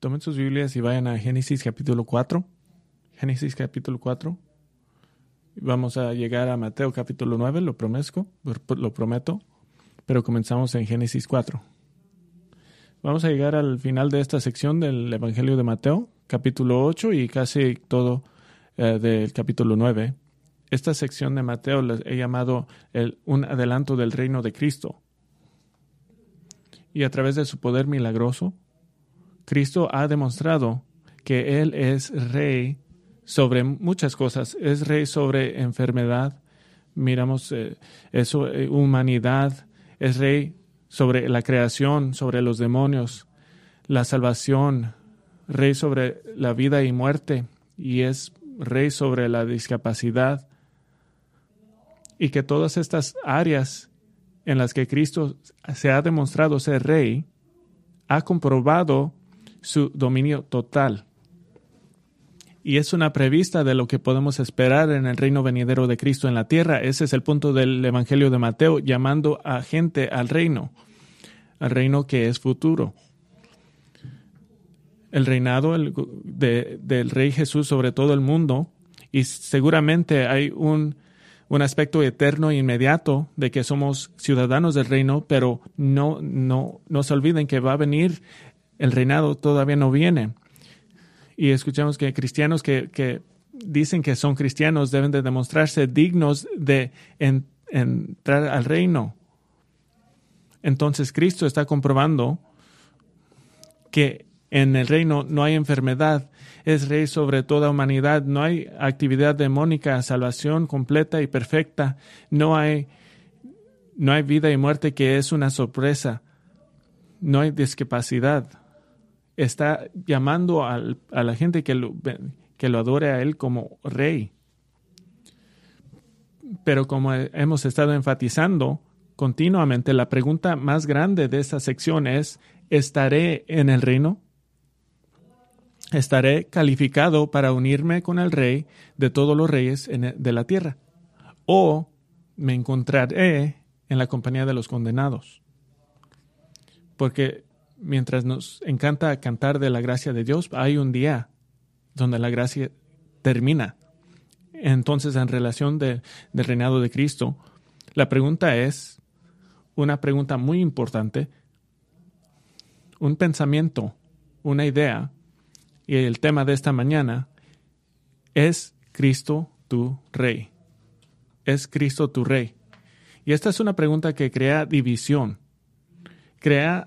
Tomen sus Biblias y vayan a Génesis capítulo 4. Génesis capítulo 4. Vamos a llegar a Mateo capítulo 9, lo prometo, pero comenzamos en Génesis 4. Vamos a llegar al final de esta sección del Evangelio de Mateo, capítulo 8 y casi todo del capítulo 9. Esta sección de Mateo la he llamado un adelanto del reino de Cristo. Y a través de su poder milagroso, Cristo ha demostrado que Él es rey sobre muchas cosas. Es rey sobre enfermedad, miramos eso, humanidad. Es rey sobre la creación, sobre los demonios, la salvación, rey sobre la vida y muerte, y es rey sobre la discapacidad. Y que todas estas áreas en las que Cristo se ha demostrado ser rey, ha comprobado su dominio total. Y es una prevista de lo que podemos esperar en el reino venidero de Cristo en la tierra. Ese es el punto del Evangelio de Mateo, llamando a gente al reino que es futuro. El reinado del Rey Jesús sobre todo el mundo, y seguramente hay un aspecto eterno e inmediato de que somos ciudadanos del reino, pero no se olviden que va a venir. El reinado todavía no viene. Y escuchamos que cristianos que dicen que son cristianos deben de demostrarse dignos de entrar al reino. Entonces Cristo está comprobando que en el reino no hay enfermedad, es rey sobre toda humanidad, no hay actividad demónica, salvación completa y perfecta, no hay vida y muerte que es una sorpresa, no hay discapacidad. Está llamando a la gente que lo adore a Él como rey. Pero como hemos estado enfatizando continuamente, la pregunta más grande de esta sección es: ¿estaré en el reino? ¿Estaré calificado para unirme con el rey de todos los reyes de la tierra? ¿O me encontraré en la compañía de los condenados? Porque mientras nos encanta cantar de la gracia de Dios, hay un día donde la gracia termina. Entonces, en relación del reinado de Cristo, la pregunta es una pregunta muy importante, un pensamiento, una idea, y el tema de esta mañana es: ¿Cristo tu Rey? ¿Es Cristo tu Rey? Y esta es una pregunta que crea división, crea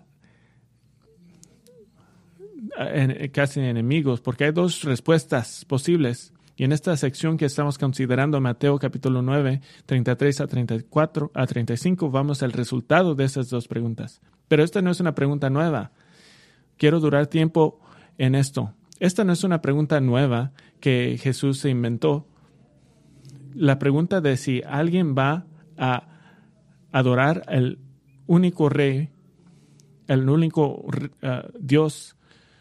casi enemigos, porque hay dos respuestas posibles. Y en esta sección que estamos considerando, Mateo capítulo 9, 33 a 34 a 35, vamos al resultado de esas dos preguntas. Pero esta no es una pregunta nueva. Quiero durar tiempo en esto. Esta no es una pregunta nueva que Jesús se inventó. La pregunta de si alguien va a adorar al único rey, el único Dios,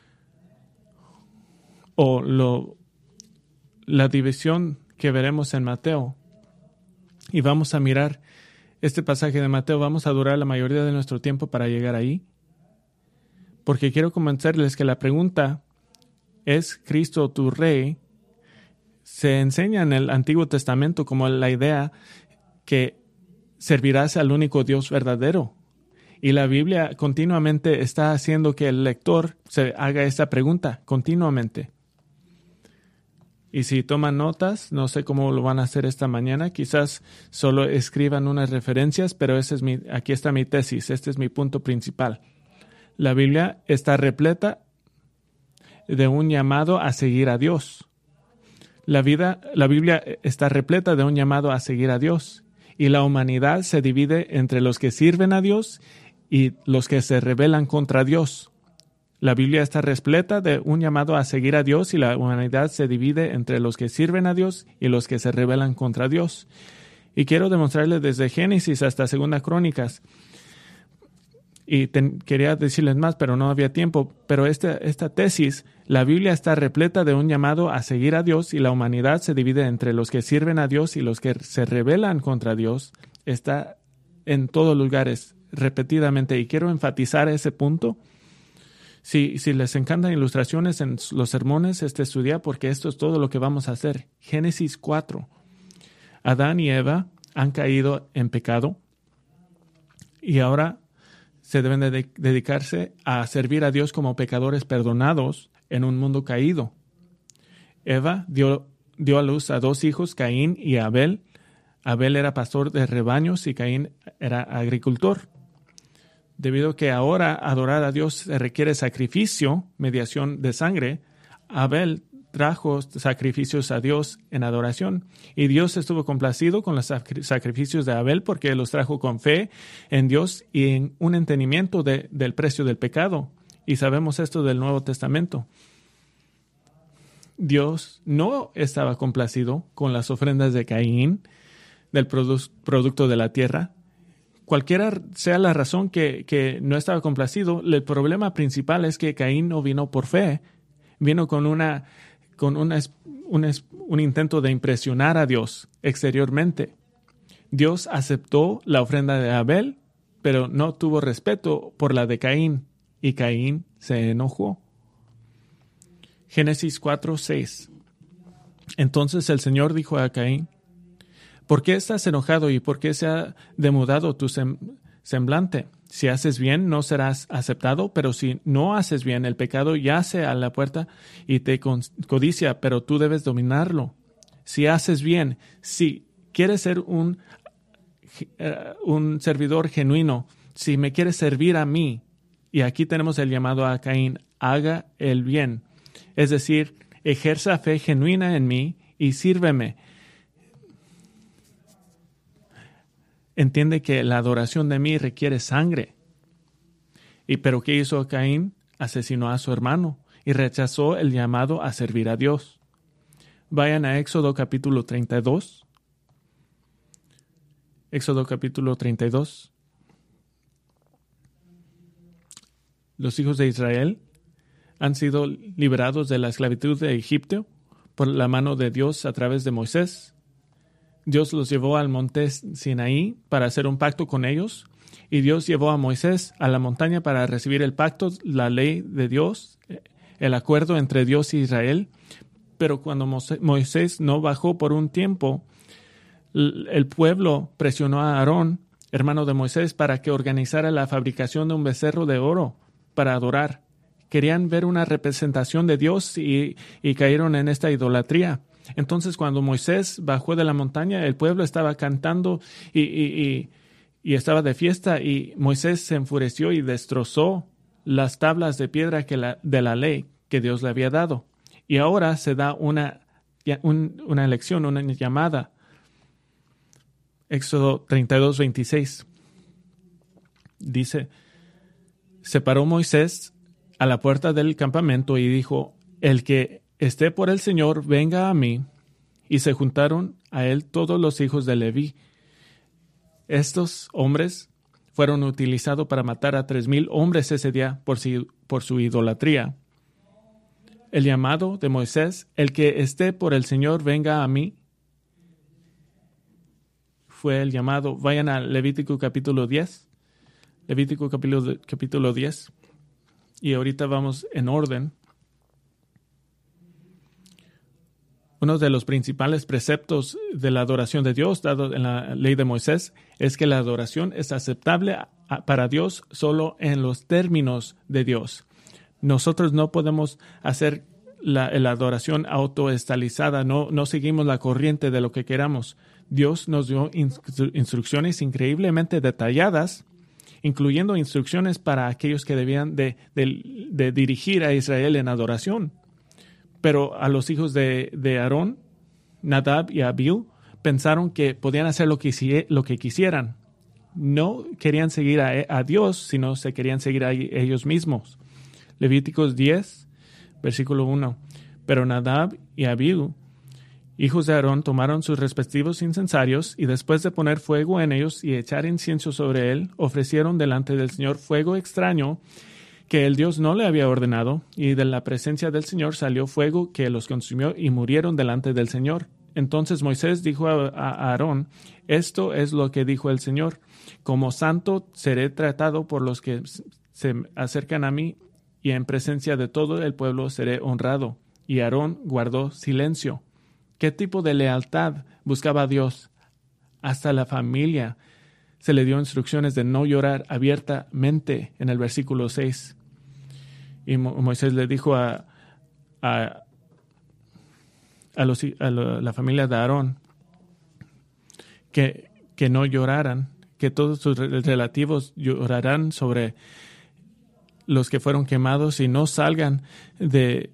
o la división que veremos en Mateo. Y vamos a mirar este pasaje de Mateo. Vamos a durar la mayoría de nuestro tiempo para llegar ahí, porque quiero convencerles que la pregunta: ¿es Cristo tu Rey?, se enseña en el Antiguo Testamento como la idea que servirás al único Dios verdadero. Y la Biblia continuamente está haciendo que el lector se haga esta pregunta continuamente. Y si toman notas, no sé cómo lo van a hacer esta mañana, quizás solo escriban unas referencias, pero aquí está mi tesis, este es mi punto principal. La Biblia está repleta de un llamado a seguir a Dios. La Biblia está repleta de un llamado a seguir a Dios. Y la humanidad se divide entre los que sirven a Dios y los que se rebelan contra Dios. La Biblia está repleta de un llamado a seguir a Dios, y la humanidad se divide entre los que sirven a Dios y los que se rebelan contra Dios. Y quiero demostrarles desde Génesis hasta Segunda Crónicas. Y quería decirles más, pero no había tiempo. Pero esta tesis, la Biblia está repleta de un llamado a seguir a Dios, y la humanidad se divide entre los que sirven a Dios y los que se rebelan contra Dios. Está en todos lugares, repetidamente. Y quiero enfatizar ese punto. Si les encantan ilustraciones en los sermones, estudia porque esto es todo lo que vamos a hacer. Génesis 4. Adán y Eva han caído en pecado y ahora se deben de dedicarse a servir a Dios como pecadores perdonados en un mundo caído. Eva dio a luz a 2 hijos, Caín y Abel. Abel era pastor de rebaños y Caín era agricultor. Debido a que ahora adorar a Dios se requiere sacrificio, mediación de sangre, Abel trajo sacrificios a Dios en adoración. Y Dios estuvo complacido con los sacrificios de Abel porque los trajo con fe en Dios y en un entendimiento del precio del pecado. Y sabemos esto del Nuevo Testamento. Dios no estaba complacido con las ofrendas de Caín, del producto de la tierra. Cualquiera sea la razón que no estaba complacido, el problema principal es que Caín no vino por fe, vino con un intento de impresionar a Dios exteriormente. Dios aceptó la ofrenda de Abel, pero no tuvo respeto por la de Caín, y Caín se enojó. Génesis 4:6. Entonces el Señor dijo a Caín: ¿por qué estás enojado y por qué se ha demudado tu semblante? Si haces bien, no serás aceptado, pero si no haces bien, el pecado yace a la puerta y te codicia, pero tú debes dominarlo. Si haces bien, si quieres ser un servidor genuino, si me quieres servir a mí, y aquí tenemos el llamado a Caín: haga el bien. Es decir, ejerza fe genuina en mí y sírveme. Entiende que la adoración de mí requiere sangre. Pero ¿qué hizo Caín? Asesinó a su hermano y rechazó el llamado a servir a Dios. Vayan a Éxodo capítulo 32. Éxodo capítulo 32. Los hijos de Israel han sido liberados de la esclavitud de Egipto por la mano de Dios a través de Moisés. Dios los llevó al monte Sinaí para hacer un pacto con ellos, y Dios llevó a Moisés a la montaña para recibir el pacto, la ley de Dios, el acuerdo entre Dios y Israel. Pero cuando Moisés no bajó por un tiempo, el pueblo presionó a Aarón, hermano de Moisés, para que organizara la fabricación de un becerro de oro para adorar. Querían ver una representación de Dios y cayeron en esta idolatría. Entonces, cuando Moisés bajó de la montaña, el pueblo estaba cantando y estaba de fiesta, y Moisés se enfureció y destrozó las tablas de piedra de la ley que Dios le había dado. Y ahora se da una elección, una llamada. Éxodo 32:26. Dice: separó Moisés a la puerta del campamento y dijo: el que esté por el Señor, venga a mí. Y se juntaron a él todos los hijos de Leví. Estos hombres fueron utilizados para matar a 3,000 hombres ese día por su idolatría. El llamado de Moisés: el que esté por el Señor, venga a mí, fue el llamado. Vayan a Levítico capítulo 10. Levítico capítulo 10. Y ahorita vamos en orden. Uno de los principales preceptos de la adoración de Dios, dado en la ley de Moisés, es que la adoración es aceptable para Dios solo en los términos de Dios. Nosotros no podemos hacer la adoración autoestalizada, no seguimos la corriente de lo que queramos. Dios nos dio instrucciones increíblemente detalladas, incluyendo instrucciones para aquellos que debían de dirigir a Israel en adoración. Pero a los hijos de Aarón, Nadab y Abiú, pensaron que podían hacer lo que quisieran. No querían seguir a Dios, sino se querían seguir a ellos mismos. Levíticos 10, versículo 1. Pero Nadab y Abiú, hijos de Aarón, tomaron sus respectivos incensarios y después de poner fuego en ellos y echar incienso sobre él, ofrecieron delante del Señor fuego extraño que el Dios no le había ordenado, y de la presencia del Señor salió fuego que los consumió y murieron delante del Señor. Entonces Moisés dijo a Aarón: esto es lo que dijo el Señor: como santo seré tratado por los que se acercan a mí, y en presencia de todo el pueblo seré honrado. Y Aarón guardó silencio. ¿Qué tipo de lealtad buscaba Dios? Hasta la familia se le dio instrucciones de no llorar abiertamente en el versículo 6. Y Moisés le dijo a la familia de Aarón que no lloraran, que todos sus relativos llorarán sobre los que fueron quemados y no salgan de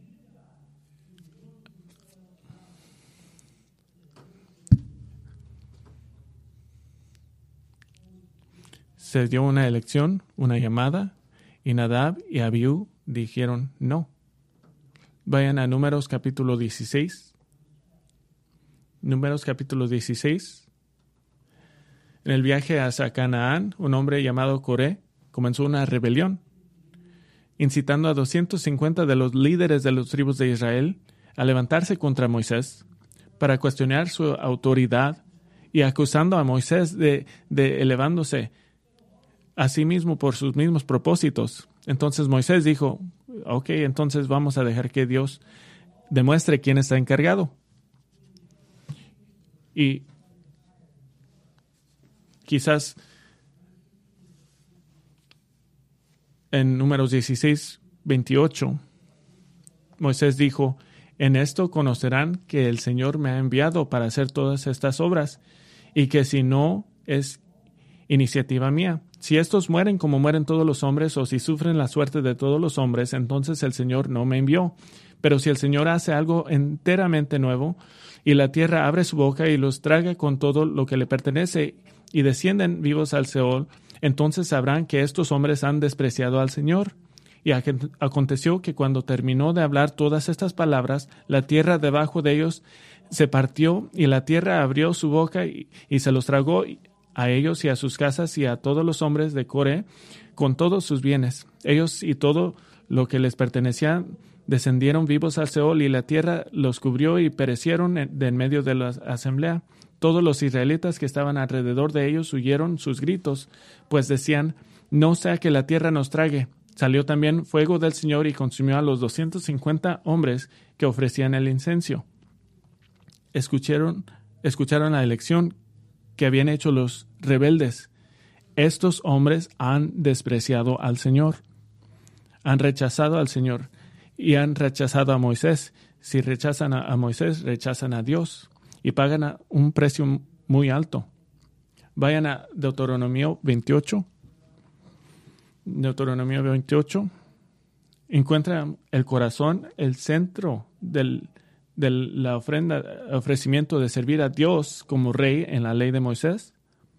se dio una elección, una llamada, y Nadab y Abiú dijeron no. Vayan a Números capítulo 16. Números capítulo 16. En el viaje hacia Canaán, un hombre llamado Coré comenzó una rebelión, incitando a 250 de los líderes de las tribus de Israel a levantarse contra Moisés para cuestionar su autoridad y acusando a Moisés de elevándose a sí mismo por sus mismos propósitos. Entonces Moisés dijo, ok, entonces vamos a dejar que Dios demuestre quién está encargado. Y quizás en Números 16, 28, Moisés dijo, en esto conocerán que el Señor me ha enviado para hacer todas estas obras y que si no es iniciativa mía. Si estos mueren como mueren todos los hombres o si sufren la suerte de todos los hombres, entonces el Señor no me envió. Pero si el Señor hace algo enteramente nuevo y la tierra abre su boca y los traga con todo lo que le pertenece y descienden vivos al Seol, entonces sabrán que estos hombres han despreciado al Señor. Y aconteció que cuando terminó de hablar todas estas palabras, la tierra debajo de ellos se partió y la tierra abrió su boca y se los tragó a ellos y a sus casas y a todos los hombres de Coré con todos sus bienes. Ellos y todo lo que les pertenecía descendieron vivos al Seol y la tierra los cubrió y perecieron de en medio de la asamblea. Todos los israelitas que estaban alrededor de ellos huyeron sus gritos, pues decían, no sea que la tierra nos trague. Salió también fuego del Señor y consumió a los 250 hombres que ofrecían el incienso. Escucharon la elección que habían hecho los rebeldes. Estos hombres han despreciado al Señor, han rechazado al Señor y han rechazado a Moisés. Si rechazan a Moisés, rechazan a Dios y pagan un precio muy alto. Vayan a Deuteronomio 28. Deuteronomio 28. Encuentran el corazón, el centro de la ofrenda, ofrecimiento de servir a Dios como rey en la ley de Moisés.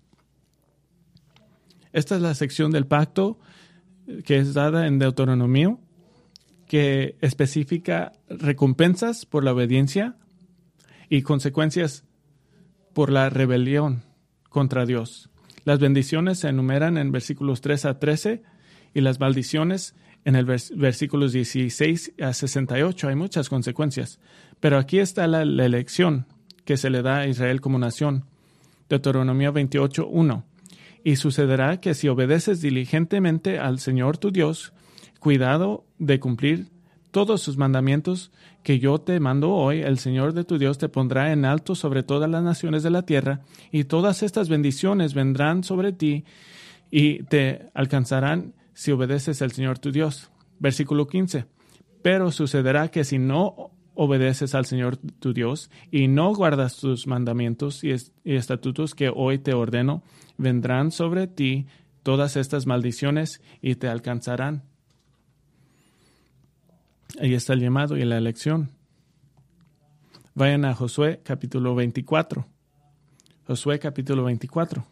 Esta es la sección del pacto que es dada en Deuteronomio, que especifica recompensas por la obediencia y consecuencias por la rebelión contra Dios. Las bendiciones se enumeran en versículos 3 a 13 y las maldiciones en el versículos 16 a 68. Hay muchas consecuencias. Pero aquí está la elección que se le da a Israel como nación. Deuteronomio 28, 1. Y sucederá que si obedeces diligentemente al Señor tu Dios, cuidado de cumplir todos sus mandamientos que yo te mando hoy, el Señor de tu Dios te pondrá en alto sobre todas las naciones de la tierra, y todas estas bendiciones vendrán sobre ti y te alcanzarán si obedeces al Señor tu Dios. Versículo 15. Pero sucederá que si no obedeces al Señor tu Dios y no guardas tus mandamientos y estatutos que hoy te ordeno, vendrán sobre ti todas estas maldiciones y te alcanzarán. Ahí está el llamado y la elección. Vayan a Josué capítulo 24. Josué capítulo 24.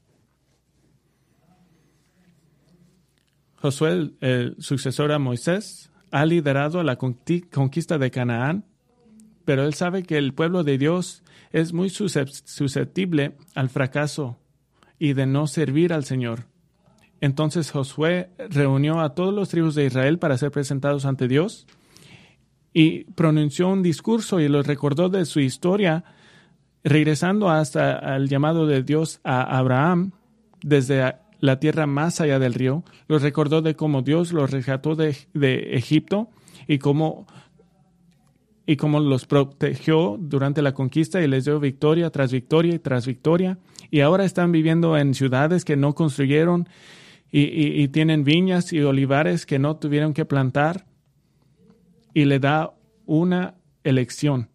Josué, el sucesor a Moisés, ha liderado la conquista de Canaán, pero él sabe que el pueblo de Dios es muy susceptible al fracaso y de no servir al Señor. Entonces Josué reunió a todos los tribus de Israel para ser presentados ante Dios y pronunció un discurso y los recordó de su historia, regresando hasta el llamado de Dios a Abraham desde la tierra más allá del río, los recordó de cómo Dios los rescató de Egipto y cómo los protegió durante la conquista y les dio victoria tras victoria y tras victoria. Y ahora están viviendo en ciudades que no construyeron y tienen viñas y olivares que no tuvieron que plantar. Y le da una elección.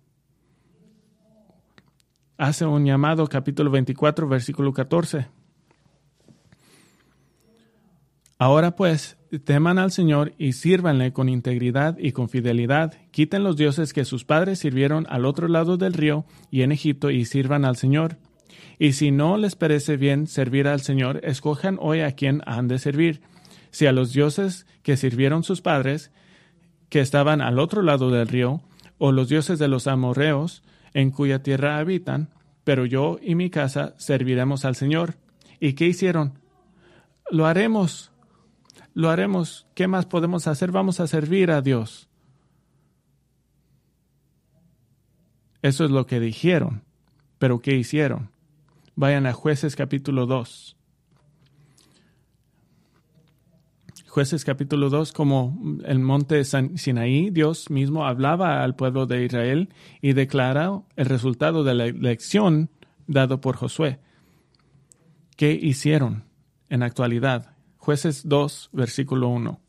Hace un llamado, capítulo 24, versículo 14. Ahora pues, teman al Señor y sírvanle con integridad y con fidelidad. Quiten los dioses que sus padres sirvieron al otro lado del río y en Egipto y sirvan al Señor. Y si no les parece bien servir al Señor, escojan hoy a quién han de servir. Si a los dioses que sirvieron sus padres, que estaban al otro lado del río, o los dioses de los amorreos, en cuya tierra habitan, pero yo y mi casa serviremos al Señor. ¿Y qué hicieron? Lo haremos. ¿Qué más podemos hacer? Vamos a servir a Dios. Eso es lo que dijeron. ¿Pero qué hicieron? Vayan a Jueces capítulo 2. Jueces capítulo 2, como el monte Sinaí, Dios mismo hablaba al pueblo de Israel y declara el resultado de la elección dado por Josué. ¿Qué hicieron en actualidad? Jueces 2, versículo 1.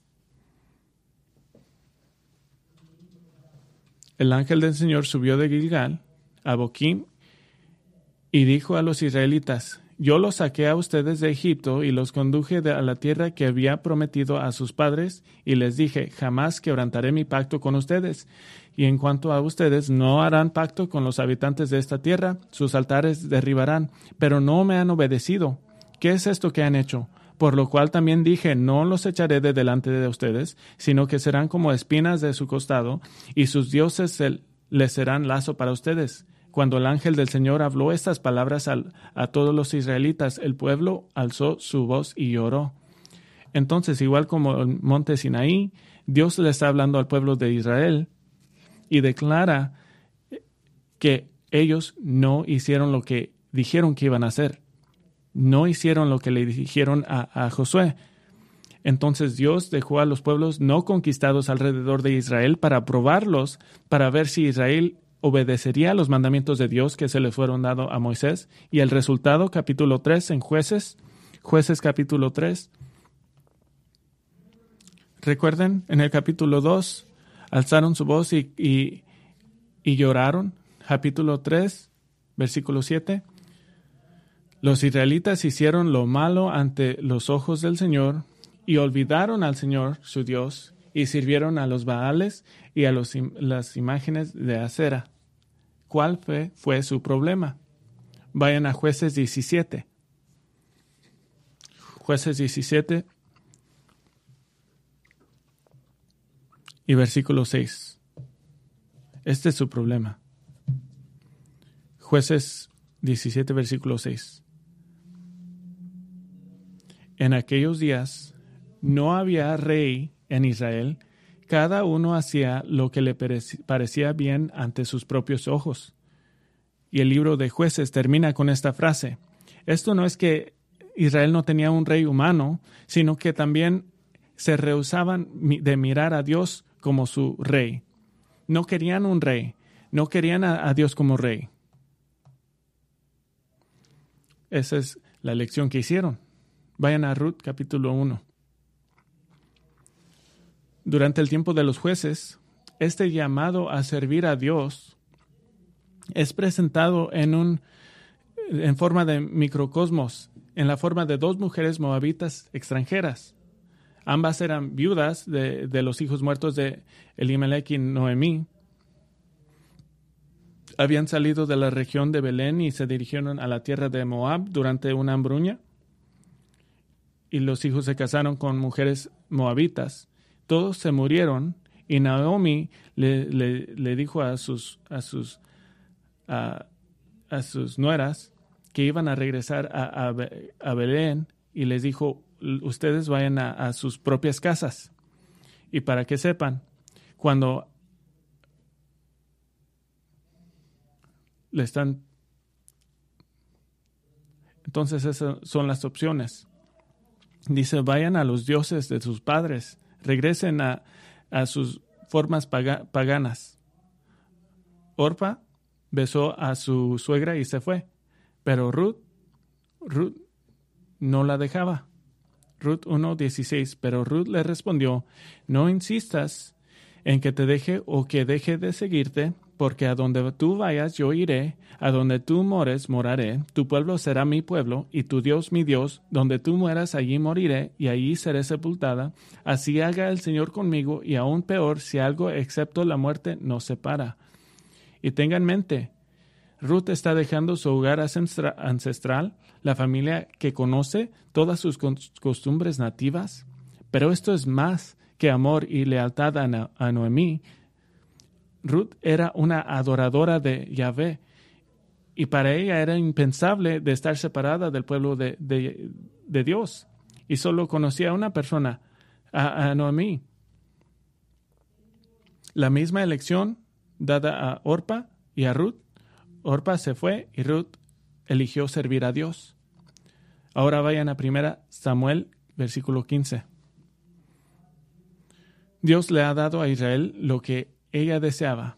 El ángel del Señor subió de Gilgal a Boquim y dijo a los israelitas: Yo los saqué a ustedes de Egipto y los conduje a la tierra que había prometido a sus padres, y les dije: Jamás quebrantaré mi pacto con ustedes. Y en cuanto a ustedes, no harán pacto con los habitantes de esta tierra, sus altares derribarán, pero no me han obedecido. ¿Qué es esto que han hecho? Por lo cual también dije: No los echaré de delante de ustedes, sino que serán como espinas de su costado, y sus dioses les serán lazo para ustedes. Cuando el ángel del Señor habló estas palabras a todos los israelitas, el pueblo alzó su voz y lloró. Entonces, igual como el monte Sinaí, Dios le está hablando al pueblo de Israel y declara que ellos no hicieron lo que dijeron que iban a hacer. No hicieron lo que le dijeron a Josué. Entonces Dios dejó a los pueblos no conquistados alrededor de Israel para probarlos, para ver si Israel obedecería a los mandamientos de Dios que se le fueron dados a Moisés. Y el resultado, capítulo 3 en Jueces capítulo 3. Recuerden, en el capítulo 2 alzaron su voz y lloraron. Capítulo 3, versículo 7. Los israelitas hicieron lo malo ante los ojos del Señor y olvidaron al Señor, su Dios, y sirvieron a los Baales y a las imágenes de acera. ¿Cuál fue su problema? Vayan a Jueces 17. Jueces 17 y versículo 6. Este es su problema. Jueces 17, versículo 6. En aquellos días no había rey en Israel. Cada uno hacía lo que le parecía bien ante sus propios ojos. Y el libro de Jueces termina con esta frase. Esto no es que Israel no tenía un rey humano, sino que también se rehusaban de mirar a Dios como su rey. No querían un rey, no querían a Dios como rey. Esa es la lección que hicieron. Vayan a Ruth capítulo 1. Durante el tiempo de los jueces, este llamado a servir a Dios es presentado en forma de microcosmos, en la forma de dos mujeres moabitas extranjeras. Ambas eran viudas de los hijos muertos de Elimelech y Noemí. Habían salido de la región de Belén y se dirigieron a la tierra de Moab durante una hambruña. Y los hijos se casaron con mujeres moabitas. Todos se murieron y Naomi le dijo a sus nueras que iban a regresar a Belén y les dijo: ustedes vayan a sus propias casas. Y para que sepan, cuando le están... Entonces esas son las opciones. Dice, vayan a los dioses de sus padres, regresen a sus formas paganas. Orpa besó a su suegra y se fue, pero Ruth no la dejaba. Ruth 1:16, pero Ruth le respondió, no insistas en que te deje o que deje de seguirte, porque a donde tú vayas yo iré, a donde tú mores moraré, tu pueblo será mi pueblo, y tu Dios mi Dios, donde tú mueras allí moriré, y allí seré sepultada. Así haga el Señor conmigo, y aún peor, si algo excepto la muerte nos separa. Y tenga en mente, Ruth está dejando su hogar ancestral, la familia que conoce todas sus costumbres nativas, pero esto es más que amor y lealtad a Noemí. Ruth era una adoradora de Yahvé, y para ella era impensable de estar separada del pueblo de Dios, y solo conocía a una persona, a Noemí. La misma elección dada a Orpa y a Ruth. Orpa se fue y Ruth eligió servir a Dios. Ahora vayan a 1 Samuel, versículo 15. Dios le ha dado a Israel lo que ella deseaba.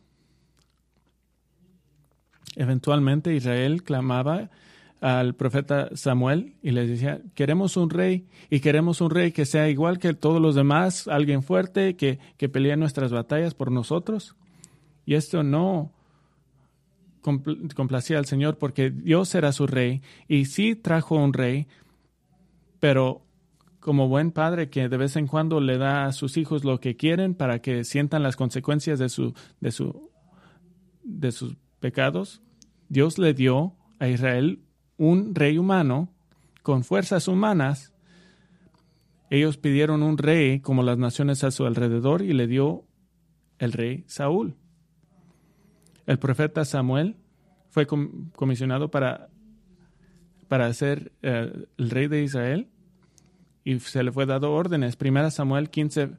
Eventualmente Israel clamaba al profeta Samuel y les decía, queremos un rey, y queremos un rey que sea igual que todos los demás, alguien fuerte que pelee nuestras batallas por nosotros. Y esto no complacía al Señor, porque Dios era su rey, y sí trajo un rey, pero como buen padre que de vez en cuando le da a sus hijos lo que quieren para que sientan las consecuencias de sus pecados, Dios le dio a Israel un rey humano con fuerzas humanas. Ellos pidieron un rey como las naciones a su alrededor y le dio el rey Saúl. El profeta Samuel fue comisionado para ser el rey de Israel, y se le fue dado órdenes. 1 Samuel 15.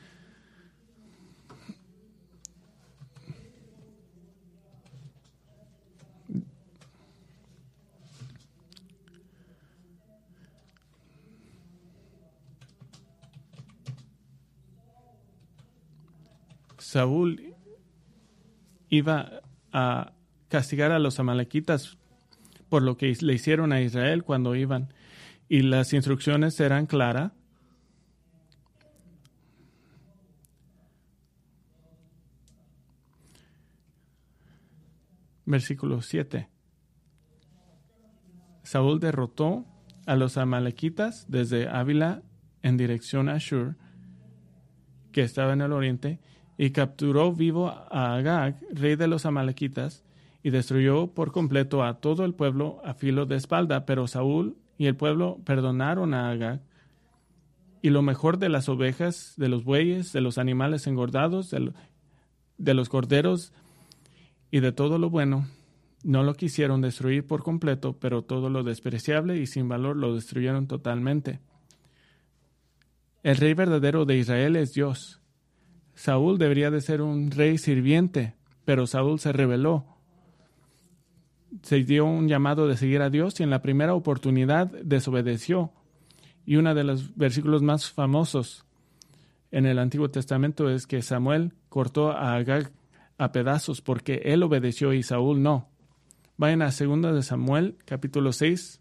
Saúl iba a castigar a los amalequitas por lo que le hicieron a Israel cuando iban, y las instrucciones eran claras. Versículo 7. Saúl derrotó a los amalequitas desde Ávila en dirección a Ashur, que estaba en el oriente, y capturó vivo a Agag, rey de los amalequitas, y destruyó por completo a todo el pueblo a filo de espada. Pero Saúl y el pueblo perdonaron a Agag, y lo mejor de las ovejas, de los bueyes, de los animales engordados, de los corderos y de todo lo bueno, no lo quisieron destruir por completo, pero todo lo despreciable y sin valor lo destruyeron totalmente. El rey verdadero de Israel es Dios. Saúl debería de ser un rey sirviente, pero Saúl se rebeló. Se dio un llamado de seguir a Dios y en la primera oportunidad desobedeció. Y uno de los versículos más famosos en el Antiguo Testamento es que Samuel cortó a Agag a pedazos porque él obedeció y Saúl no. Vayan a 2 de Samuel, capítulo 6.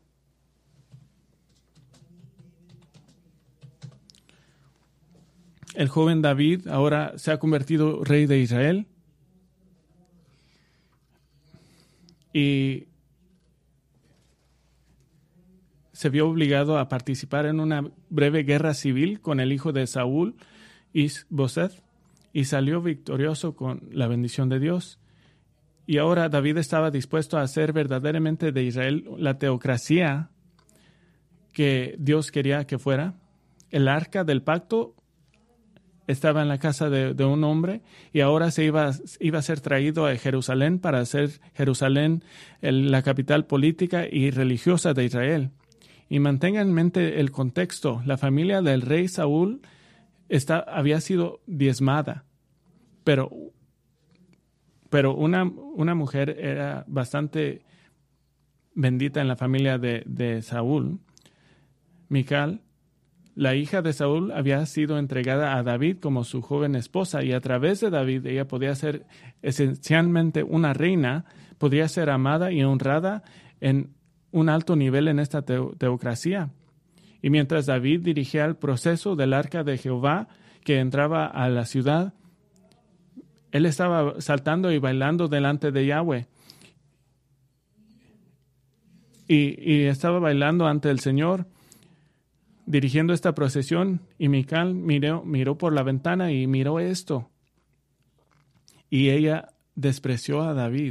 El joven David ahora se ha convertido rey de Israel y se vio obligado a participar en una breve guerra civil con el hijo de Saúl, Is-Boseth, y salió victorioso con la bendición de Dios. Y ahora David estaba dispuesto a hacer verdaderamente de Israel la teocracia que Dios quería que fuera. El arca del pacto estaba en la casa de un hombre y ahora se iba a ser traído a Jerusalén para hacer Jerusalén la capital política y religiosa de Israel. Y mantengan en mente el contexto. La familia del rey Saúl había sido diezmada, pero una mujer era bastante bendita en la familia de Saúl. Mical, la hija de Saúl, había sido entregada a David como su joven esposa, y a través de David ella podía ser esencialmente una reina, podría ser amada y honrada en un alto nivel en esta teocracia. Y mientras David dirigía el proceso del arca de Jehová que entraba a la ciudad, él estaba saltando y bailando delante de Yahweh. Y estaba bailando ante el Señor, dirigiendo esta procesión, y Mical miró por la ventana y miró esto. Y ella despreció a David.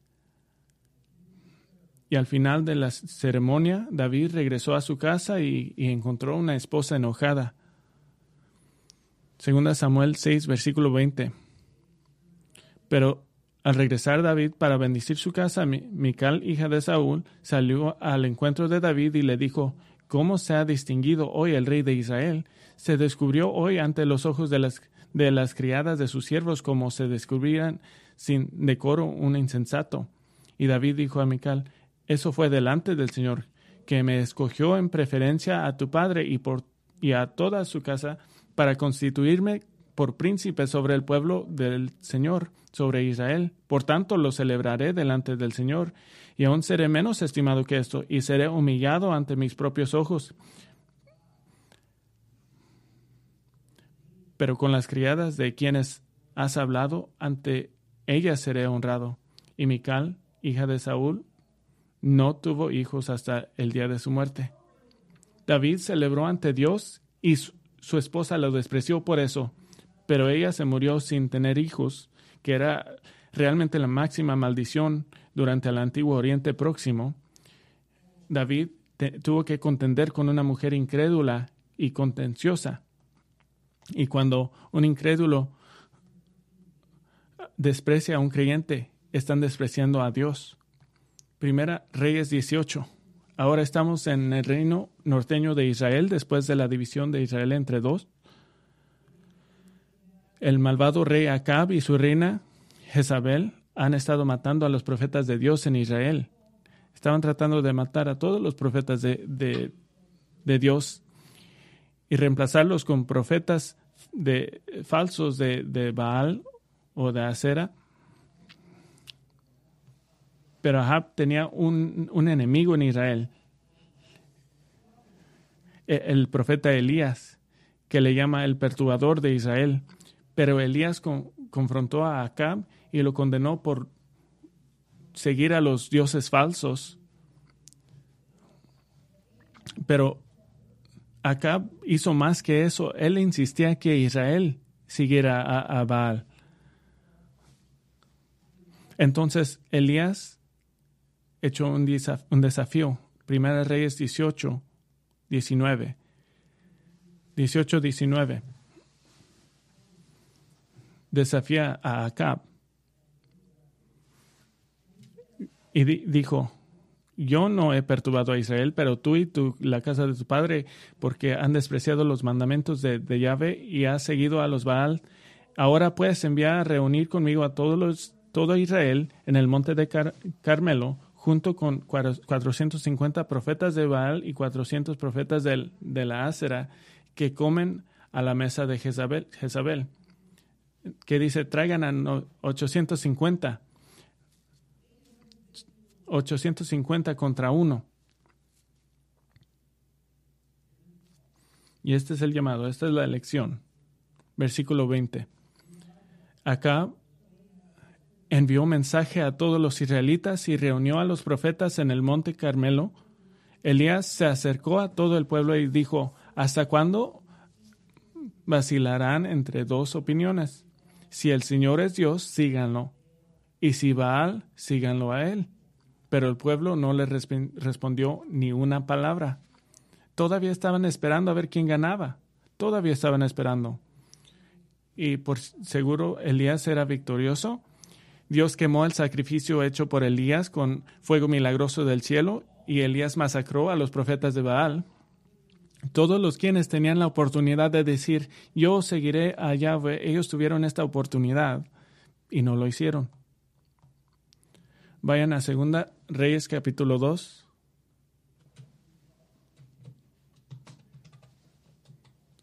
Y al final de la ceremonia, David regresó a su casa y encontró una esposa enojada. 2 Samuel 6, versículo 20. Pero al regresar David para bendecir su casa, Mical, hija de Saúl, salió al encuentro de David y le dijo: ¿Cómo se ha distinguido hoy el rey de Israel? Se descubrió hoy ante los ojos de las criadas de sus siervos, como se descubrían sin decoro un insensato. Y David dijo a Mical: Eso fue delante del Señor, que me escogió en preferencia a tu padre y a toda su casa para constituirme por príncipe sobre el pueblo del Señor, sobre Israel. Por tanto, lo celebraré delante del Señor, y aún seré menos estimado que esto, y seré humillado ante mis propios ojos. Pero con las criadas de quienes has hablado, ante ellas seré honrado. Y Mical, hija de Saúl, no tuvo hijos hasta el día de su muerte. David celebró ante Dios y su esposa lo despreció por eso, pero ella se murió sin tener hijos, que era realmente la máxima maldición durante el antiguo Oriente Próximo. David tuvo que contender con una mujer incrédula y contenciosa. Y cuando un incrédulo desprecia a un creyente, están despreciando a Dios. Primera Reyes 18. Ahora estamos en el reino norteño de Israel, después de la división de Israel entre dos. El malvado rey Acab y su reina Jezabel han estado matando a los profetas de Dios en Israel. Estaban tratando de matar a todos los profetas de Dios y reemplazarlos con profetas falsos de Baal o de Acera. Pero Ahab tenía un enemigo en Israel, el profeta Elías, que le llama el perturbador de Israel. Pero Elías confrontó a Acab y lo condenó por seguir a los dioses falsos. Pero Acab hizo más que eso. Él insistía que Israel siguiera a Baal. Entonces Elías echó un desafío. Primera Reyes 18, 19. Desafía a Acab. Y dijo: Yo no he perturbado a Israel, pero tú y la casa de tu padre, porque han despreciado los mandamientos de Yahvé y has seguido a los Baal. Ahora puedes enviar a reunir conmigo a todo Israel en el monte de Carmelo, junto con 450 profetas de Baal y 400 profetas de la Acera, que comen a la mesa de Jezabel. Que dice: traigan a 850 contra uno. Y este es el llamado, esta es la elección. Versículo 20. Acá envió mensaje a todos los israelitas y reunió a los profetas en el monte Carmelo. Elías se acercó a todo el pueblo y dijo: ¿Hasta cuándo vacilarán entre dos opiniones? Si el Señor es Dios, síganlo, y si Baal, síganlo a él. Pero el pueblo no le respondió ni una palabra. Todavía estaban esperando a ver quién ganaba. Todavía estaban esperando. Y por seguro Elías era victorioso. Dios quemó el sacrificio hecho por Elías con fuego milagroso del cielo, y Elías masacró a los profetas de Baal. Todos los quienes tenían la oportunidad de decir: yo seguiré a Yahweh, ellos tuvieron esta oportunidad y no lo hicieron. Vayan a 2 Reyes capítulo 2.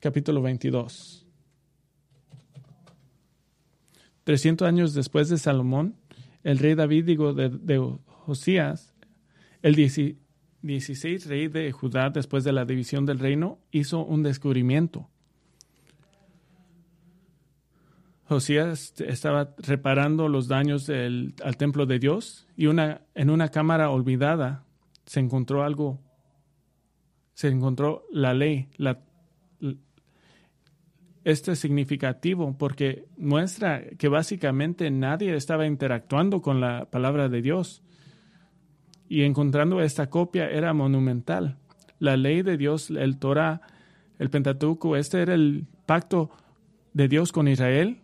capítulo 22. 300 años después de Salomón, el rey David, de Josías, el 16 rey de Judá, después de la división del reino, hizo un descubrimiento. Josías estaba reparando los daños al templo de Dios y en una cámara olvidada se encontró la ley. Esto es significativo porque muestra que básicamente nadie estaba interactuando con la palabra de Dios. Y encontrando esta copia era monumental. La ley de Dios, el Torah, el Pentateuco, este era el pacto de Dios con Israel,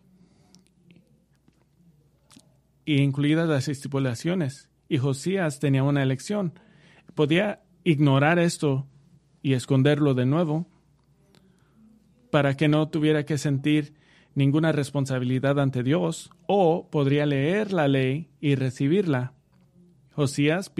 y incluidas las estipulaciones. Y Josías tenía una elección. Podía ignorar esto y esconderlo de nuevo para que no tuviera que sentir ninguna responsabilidad ante Dios, o podría leer la ley y recibirla. Josías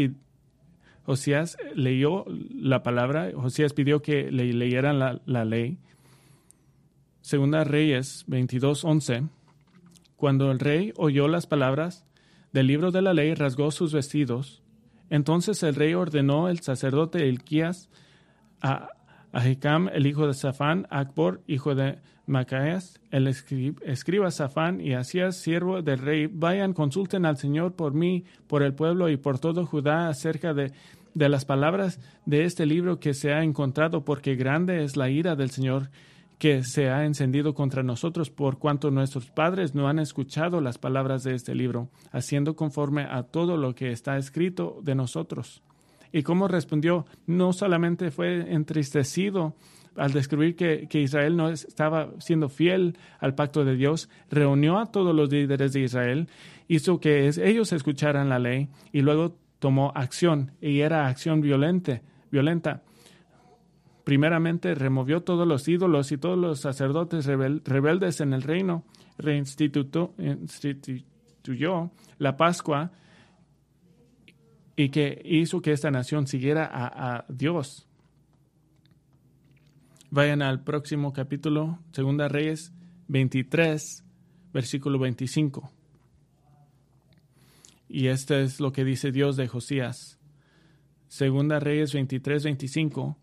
leyó la palabra. Josías pidió que le leyeran la ley. Segunda Reyes 22:11. Cuando el rey oyó las palabras del libro de la ley, rasgó sus vestidos. Entonces el rey ordenó el sacerdote Hilquías, a Ahicam, el hijo de Safán, a Acbor, hijo de Macaías, el escriba Safán, y Asías, siervo del rey: vayan, consulten al Señor por mí, por el pueblo y por todo Judá acerca de las palabras de este libro que se ha encontrado, porque grande es la ira del Señor que se ha encendido contra nosotros, por cuanto nuestros padres no han escuchado las palabras de este libro, haciendo conforme a todo lo que está escrito de nosotros. Y cómo respondió, no solamente fue entristecido al descubrir que Israel no estaba siendo fiel al pacto de Dios, reunió a todos los líderes de Israel, hizo que ellos escucharan la ley y luego tomó acción, y era acción violenta. Primeramente removió todos los ídolos y todos los sacerdotes rebeldes en el reino, reinstituyó la Pascua, y que hizo que esta nación siguiera a Dios. Vayan al próximo capítulo, Segunda Reyes 23, versículo 25. Y esto es lo que dice Dios de Josías. Segunda Reyes 23, 25.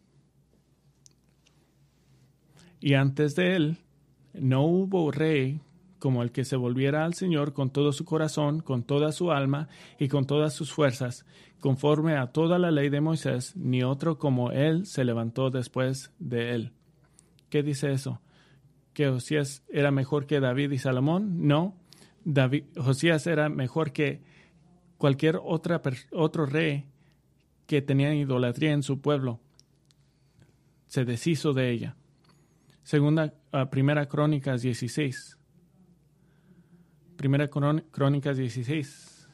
Y antes de él no hubo rey como el que se volviera al Señor con todo su corazón, con toda su alma y con todas sus fuerzas, conforme a toda la ley de Moisés, ni otro como él se levantó después de él. ¿Qué dice eso? ¿Que Josías era mejor que David y Salomón? No. Josías era mejor que cualquier otro rey que tenía idolatría en su pueblo. Se deshizo de ella. Primera Crónicas 16. Primera Crónicas 16.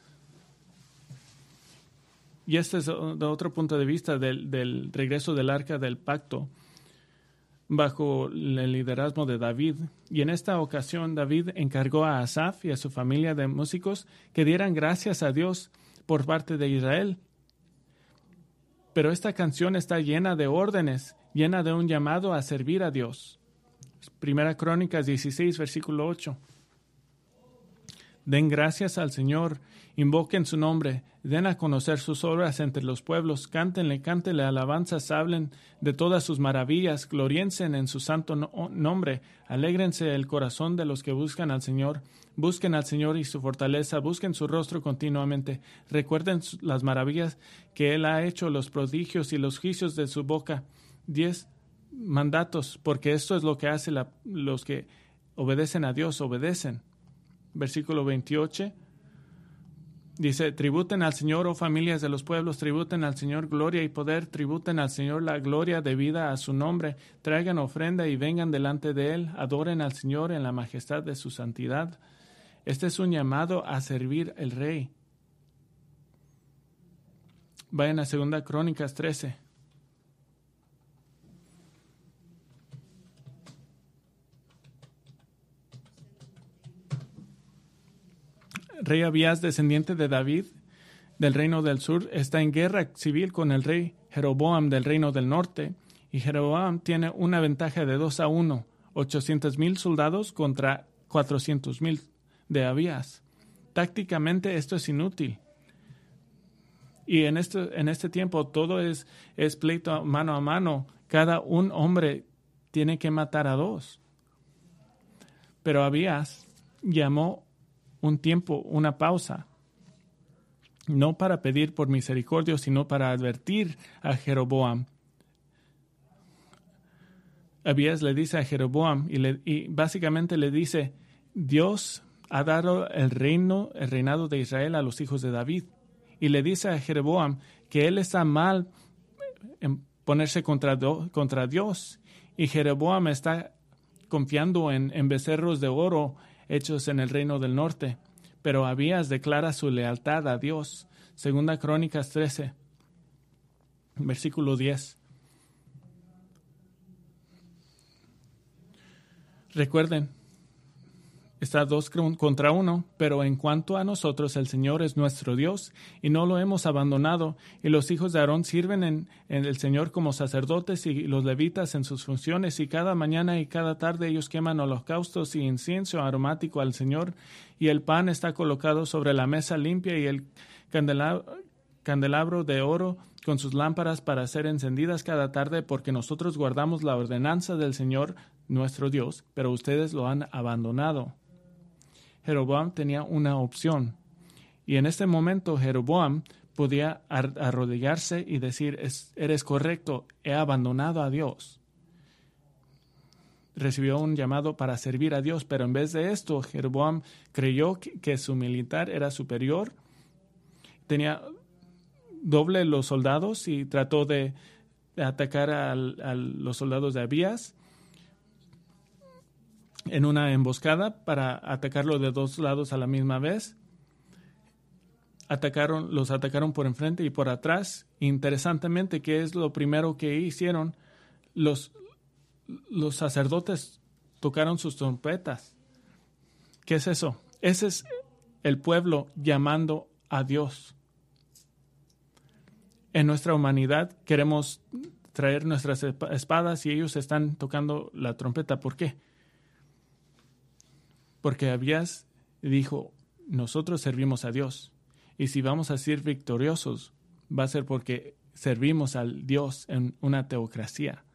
Y este es de otro punto de vista del regreso del Arca del Pacto bajo el liderazgo de David. Y en esta ocasión David encargó a Asaf y a su familia de músicos que dieran gracias a Dios por parte de Israel. Pero esta canción está llena de órdenes, llena de un llamado a servir a Dios. Primera Crónicas 16, versículo 8. Den gracias al Señor, invoquen su nombre, den a conocer sus obras entre los pueblos, cántenle alabanzas, hablen de todas sus maravillas, gloriensen en su santo nombre, alégrense el corazón de los que buscan al Señor, busquen al Señor y su fortaleza, busquen su rostro continuamente, recuerden las maravillas que Él ha hecho, los prodigios y los juicios de su boca. 10 mandatos, porque esto es lo que hace los que obedecen a Dios, obedecen. Versículo 28 dice: tributen al Señor, oh familias de los pueblos, tributen al Señor gloria y poder, tributen al Señor la gloria debida a su nombre, traigan ofrenda y vengan delante de Él, adoren al Señor en la majestad de su santidad. Este es un llamado a servir al Rey. Vayan a 2 Crónicas 13. Rey Abías, descendiente de David, del reino del sur, está en guerra civil con el rey Jeroboam del reino del norte, Y Jeroboam tiene una ventaja de 2-1, 800,000 soldados contra 400,000 de Abías. Tácticamente esto es inútil. Y en este tiempo todo es pleito mano a mano. Cada un hombre tiene que matar a 2. Pero Abías llamó un tiempo, una pausa, no para pedir por misericordia, sino para advertir a Jeroboam. Abías le dice a Jeroboam y básicamente le dice: Dios ha dado el reinado de Israel a los hijos de David. Y le dice a Jeroboam que él está mal en ponerse contra Dios. Y Jeroboam está confiando en becerros de oro hechos en el reino del norte. Pero Abías declara su lealtad a Dios. Segunda Crónicas 13, versículo 10. Recuerden, está 2 contra 1, pero en cuanto a nosotros, el Señor es nuestro Dios y no lo hemos abandonado. Y los hijos de Aarón sirven en el Señor como sacerdotes y los levitas en sus funciones. Y cada mañana y cada tarde ellos queman holocaustos y incienso aromático al Señor. Y el pan está colocado sobre la mesa limpia y el candelabro de oro con sus lámparas para ser encendidas cada tarde, porque nosotros guardamos la ordenanza del Señor nuestro Dios, pero ustedes lo han abandonado. Jeroboam tenía una opción, y en este momento Jeroboam podía arrodillarse y decir: eres correcto, he abandonado a Dios. Recibió un llamado para servir a Dios, pero en vez de esto, Jeroboam creyó que su militar era superior, tenía doble los soldados y trató de atacar a los soldados de Abías en una emboscada para atacarlo de 2 lados a la misma vez. Los atacaron por enfrente y por atrás. Interesantemente, ¿qué es lo primero que hicieron? Los sacerdotes tocaron sus trompetas. ¿Qué es eso? Ese es el pueblo llamando a Dios. En nuestra humanidad queremos traer nuestras espadas y ellos están tocando la trompeta. ¿Por qué? Porque Abías dijo: nosotros servimos a Dios. Y si vamos a ser victoriosos, va a ser porque servimos al Dios en una teocracia.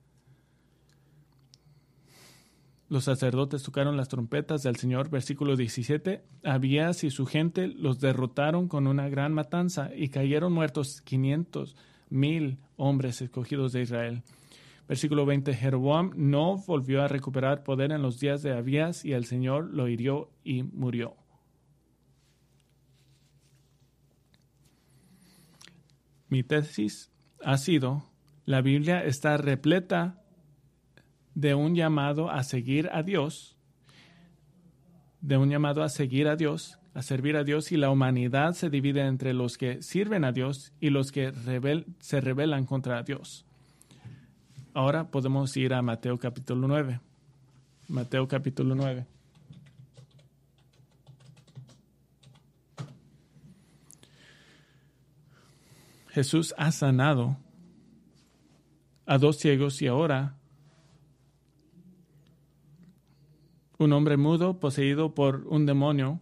Los sacerdotes tocaron las trompetas del Señor, versículo 17. Abías y su gente los derrotaron con una gran matanza y cayeron muertos 500,000 hombres escogidos de Israel. Versículo 20. Jeroboam no volvió a recuperar poder en los días de Abías y el Señor lo hirió y murió. Mi tesis ha sido: la Biblia está repleta de un llamado a seguir a Dios, a servir a Dios, y la humanidad se divide entre los que sirven a Dios y los que se rebelan contra Dios. Ahora podemos ir a Mateo capítulo 9. Mateo capítulo 9. Jesús ha sanado a 2 ciegos y ahora un hombre mudo poseído por un demonio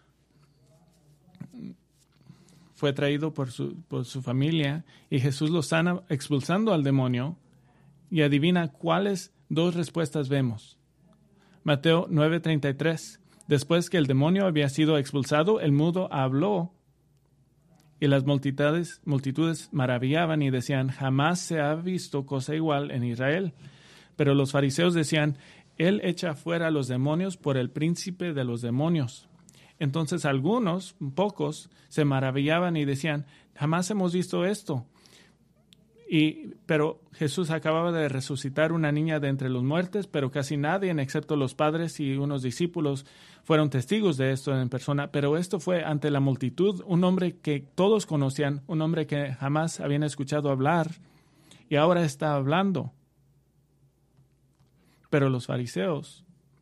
fue traído por su familia y Jesús lo sana expulsando al demonio. Y adivina cuáles 2 respuestas vemos. Mateo 9:33. Después que el demonio había sido expulsado, el mudo habló y las multitudes maravillaban y decían: jamás se ha visto cosa igual en Israel. Pero los fariseos decían: él echa fuera a los demonios por el príncipe de los demonios. Entonces pocos, se maravillaban y decían: jamás hemos visto esto. Pero Jesús acababa de resucitar una niña de entre los muertos, pero casi nadie, excepto los padres y unos discípulos, fueron testigos de esto en persona. Pero esto fue ante la multitud, un hombre que todos conocían, un hombre que jamás habían escuchado hablar, y ahora está hablando. Pero los fariseos,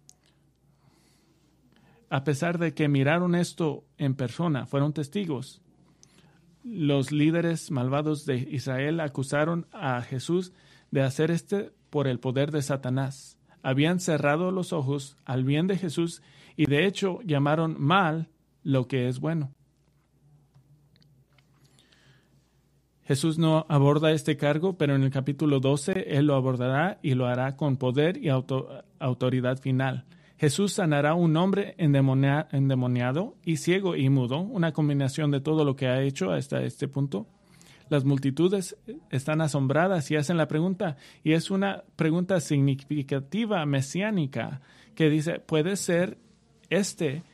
a pesar de que miraron esto en persona, fueron testigos. Los líderes malvados de Israel acusaron a Jesús de hacer por el poder de Satanás. Habían cerrado los ojos al bien de Jesús y de hecho llamaron mal lo que es bueno. Jesús no aborda este cargo, pero en el capítulo 12 Él lo abordará y lo hará con poder y autoridad final. Jesús sanará a un hombre endemoniado y ciego y mudo, una combinación de todo lo que ha hecho hasta este punto. Las multitudes están asombradas y hacen la pregunta, y es una pregunta significativa, mesiánica, que dice, ¿puede este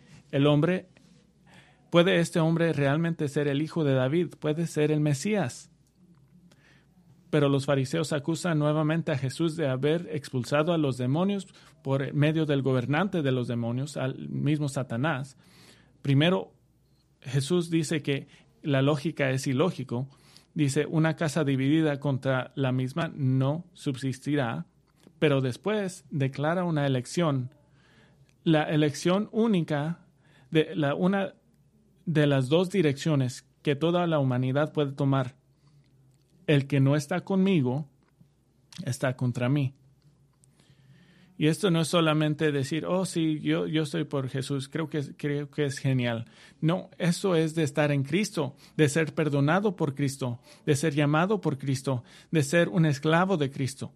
hombre realmente ser el hijo de David? ¿Puede ser el Mesías? Pero los fariseos acusan nuevamente a Jesús de haber expulsado a los demonios por medio del gobernante de los demonios, al mismo Satanás. Primero, Jesús dice que la lógica es ilógico. Dice, una casa dividida contra la misma no subsistirá, pero después declara una elección. La elección única una de las dos direcciones que toda la humanidad puede tomar. El que no está conmigo está contra mí. Y esto no es solamente decir, oh sí, yo estoy por Jesús, creo que es genial. No, eso es de estar en Cristo, de ser perdonado por Cristo, de ser llamado por Cristo, de ser un esclavo de Cristo.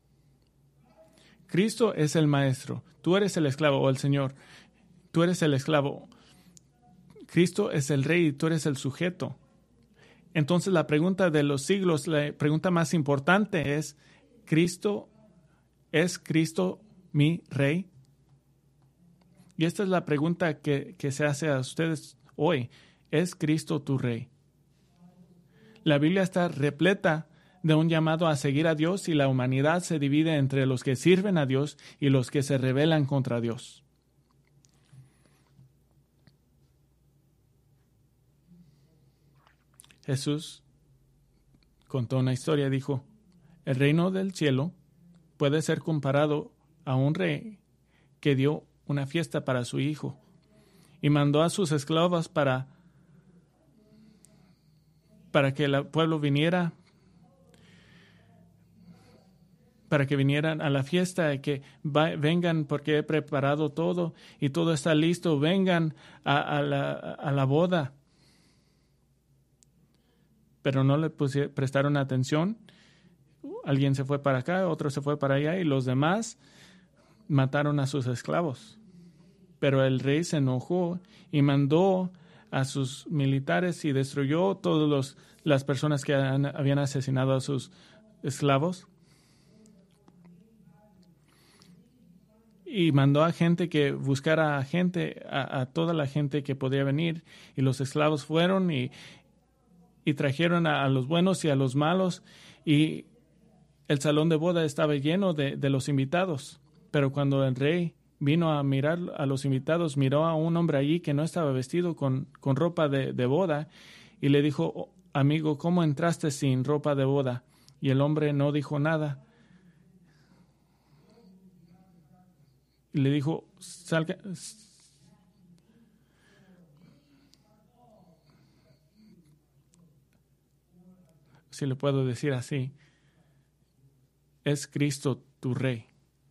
Cristo es el maestro, tú eres el esclavo, o el Señor, tú eres el esclavo. Cristo es el rey y tú eres el sujeto. Entonces la pregunta de los siglos, la pregunta más importante es Cristo mi rey? Y esta es la pregunta que se hace a ustedes hoy. ¿Es Cristo tu rey? La Biblia está repleta de un llamado a seguir a Dios y la humanidad se divide entre los que sirven a Dios y los que se rebelan contra Dios. Jesús contó una historia, dijo, el reino del cielo puede ser comparado a un rey que dio una fiesta para su hijo y mandó a sus esclavos para que el pueblo viniera, para que vinieran a la fiesta y que vengan porque he preparado todo y todo está listo, vengan a la boda. Pero no le prestaron atención. Alguien se fue para acá, otro se fue para allá y los demás mataron a sus esclavos. Pero el rey se enojó y mandó a sus militares y destruyó todas las personas que habían asesinado a sus esclavos. Y mandó a gente que buscara a toda la gente que podía venir. Y los esclavos fueron y trajeron a los buenos y a los malos. Y el salón de boda estaba lleno de los invitados. Pero cuando el rey vino a mirar a los invitados, miró a un hombre allí que no estaba vestido con ropa de boda y le dijo, oh, amigo, ¿cómo entraste sin ropa de boda? Y el hombre no dijo nada. Y le dijo, salga. Si le puedo decir así, es Cristo tu rey.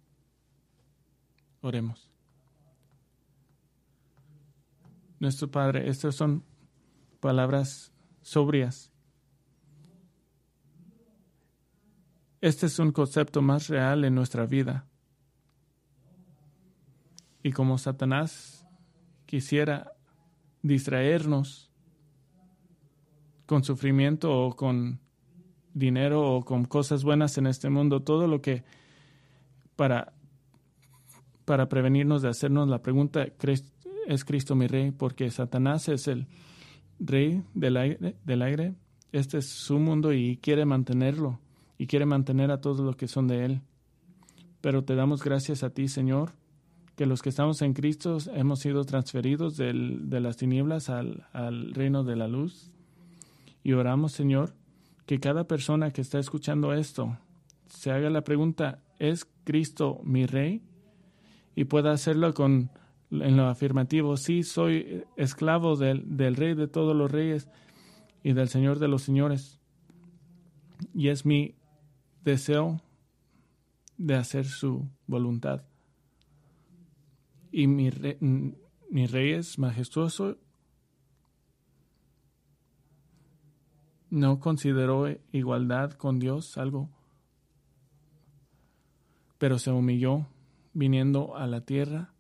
Oremos. Nuestro Padre, estas son palabras sobrias. Este es un concepto más real en nuestra vida. Y como Satanás quisiera distraernos con sufrimiento o con dinero o con cosas buenas en este mundo, todo lo que para prevenirnos de hacernos la pregunta, ¿es Cristo mi rey? Porque Satanás es el rey del aire. Este es su mundo y quiere mantenerlo y quiere mantener a todos los que son de él. Pero te damos gracias a ti, Señor, que los que estamos en Cristo hemos sido transferidos de las tinieblas al reino de la luz. Y oramos, Señor, que cada persona que está escuchando esto se haga la pregunta, ¿es Cristo mi rey? Y pueda hacerlo en lo afirmativo, sí, soy esclavo del Rey de todos los reyes y del Señor de los señores. Y es mi deseo de hacer su voluntad. Y mi rey es majestuoso. No consideró igualdad con Dios algo, pero se humilló viniendo a la tierra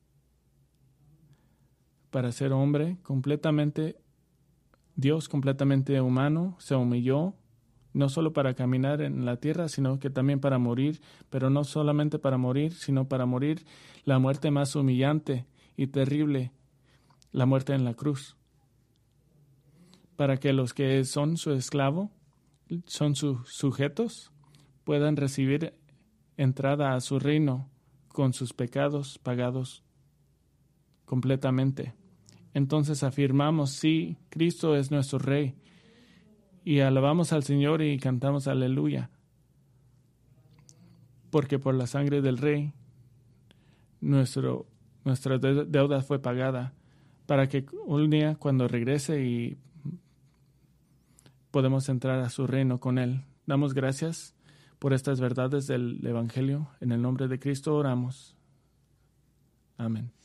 para ser hombre, completamente Dios, completamente humano. Se humilló no solo para caminar en la tierra, sino que también para morir, pero no solamente para morir, sino para morir la muerte más humillante y terrible, la muerte en la cruz, para que los que son su esclavo, son sus sujetos, puedan recibir entrada a su reino con sus pecados pagados completamente. Entonces afirmamos, sí, Cristo es nuestro Rey, y alabamos al Señor y cantamos aleluya, porque por la sangre del Rey nuestra deuda fue pagada, para que un día cuando regrese y podemos entrar a su reino con Él. Damos gracias por estas verdades del Evangelio. En el nombre de Cristo oramos. Amén.